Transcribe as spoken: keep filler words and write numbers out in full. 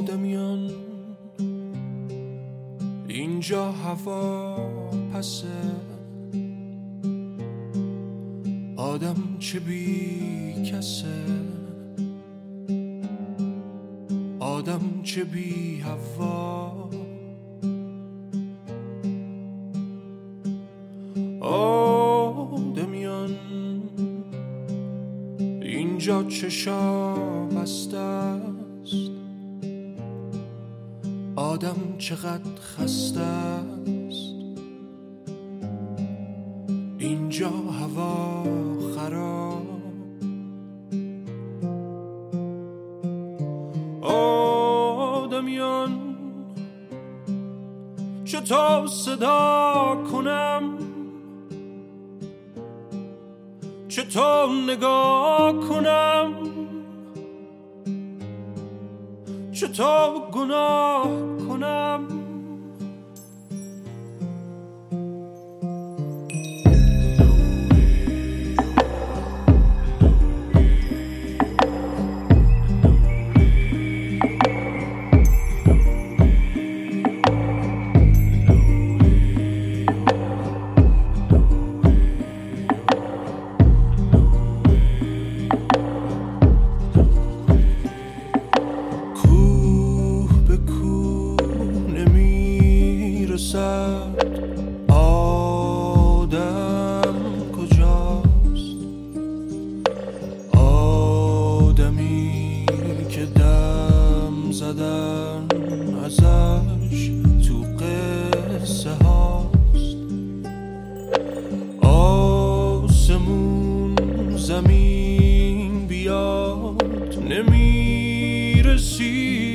آدمیان اینجا هوا پسه، آدم چه بی کسه، آدم چه بی هوا. آدمیان اینجا چشا بسته است، آدم چقدر خسته است، اینجا هوا خراب. آدمیان چطور صدا کنم، چطور نگاه کنم، چطور گناه کنم. آدم کجاست؟ آدمی که دم زدن ازش تو قصه هاست. آسمون زمین بیاد نمیرسی،